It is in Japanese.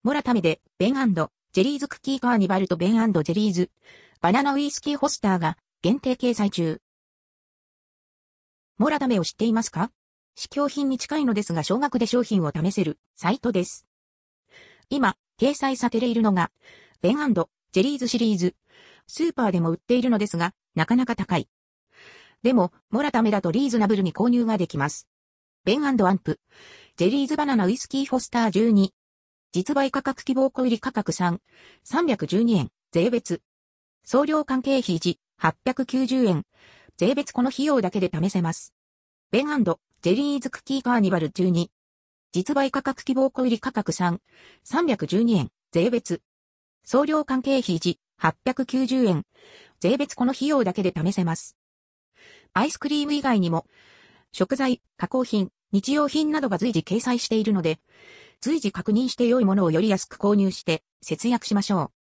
モラタメで、ベン&ジェリーズクッキーカーニバルとベン&ジェリーズ、バナナウイスキーホスターが限定掲載中。モラタメを知っていますか？試供品に近いのですが少額で商品を試せるサイトです。今、掲載されているのが、ベン&ジェリーズシリーズ。スーパーでも売っているのですが、なかなか高い。でも、モラタメだとリーズナブルに購入ができます。ベン&アンプ、ジェリーズバナナウイスキーフォスター12。実売価格希望小売価格3、312円、税別。送料関係費1、890円。税別この費用だけで試せます。ベン&ジェリーズクッキーカーニバル12。実売価格希望小売価格3、312円、税別。送料関係費1、890円。税別この費用だけで試せます。アイスクリーム以外にも、食材、加工品、日用品などが随時掲載しているので、随時確認して良いものをより安く購入して節約しましょう。